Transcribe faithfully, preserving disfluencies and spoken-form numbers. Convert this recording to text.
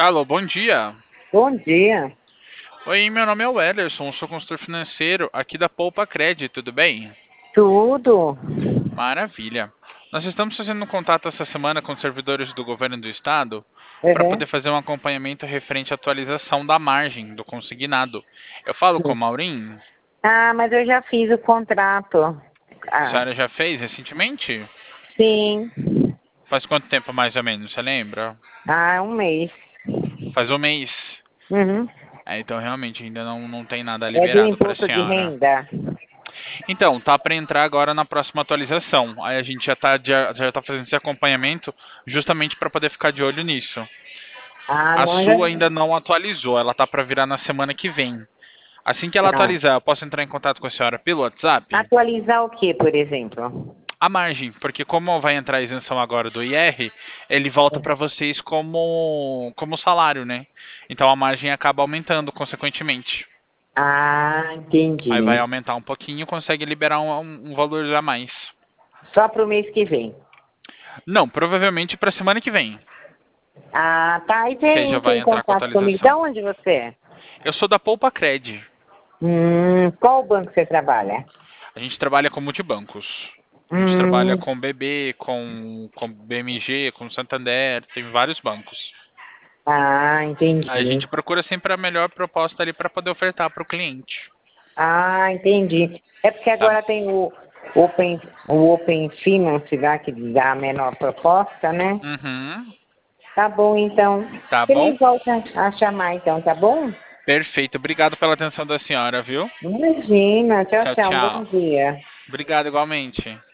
Alô, bom dia. Bom dia. Oi, meu nome é Wellerson, sou consultor financeiro aqui da Poupa Cred, tudo bem? Tudo? Maravilha. Nós estamos fazendo um contato essa semana com os servidores do governo do estado para Uhum. poder fazer um acompanhamento referente à atualização da margem do consignado. Eu falo com o Maurim? Ah, mas eu já fiz o contrato. A Ah, senhora já fez recentemente? sim. Faz quanto tempo mais ou menos, você lembra? Ah, um mês. Faz um mês. Uhum. É, então realmente ainda não, não tem nada É do liberado para a imposto de senhora. renda. Então, tá para entrar agora na próxima atualização. Aí a gente já tá, já, já tá fazendo esse acompanhamento justamente para poder ficar de olho nisso. Ah, A não, já... sua ainda não atualizou, ela tá para virar na semana que vem. Assim que ela Ah. atualizar, eu posso entrar em contato com a senhora pelo WhatsApp? Atualizar o que, por exemplo? A margem, porque como vai entrar a isenção agora do I R, ele volta para vocês como como salário, né? Então a margem acaba aumentando consequentemente. Ah, Aí vai entendi. aumentar um pouquinho, consegue liberar um, um um valor a mais. Só para o mês que vem. Não, provavelmente para semana que vem. Ah, tá. E Que aí tem, já vai tem entrar com a contato comigo. De atualização. onde você é? Eu sou da Poupa Cred. Hum, qual banco você trabalha? A gente trabalha com multibancos. A gente trabalha Hum, com B B, com, com B M G, com Santander, tem vários bancos. ah, A entendi. gente procura sempre a melhor proposta ali para poder ofertar para o cliente. Ah, entendi. É porque Tá? agora tem o Open, o Open Finance lá que dá a menor proposta, né? Uhum. Tá bom, então. Tá Você me bom? volta a chamar, então, tá bom? Perfeito. Obrigado pela atenção da senhora, viu? Imagina. Tchau, Tchau, tchau. Um bom tchau. dia. Obrigado igualmente.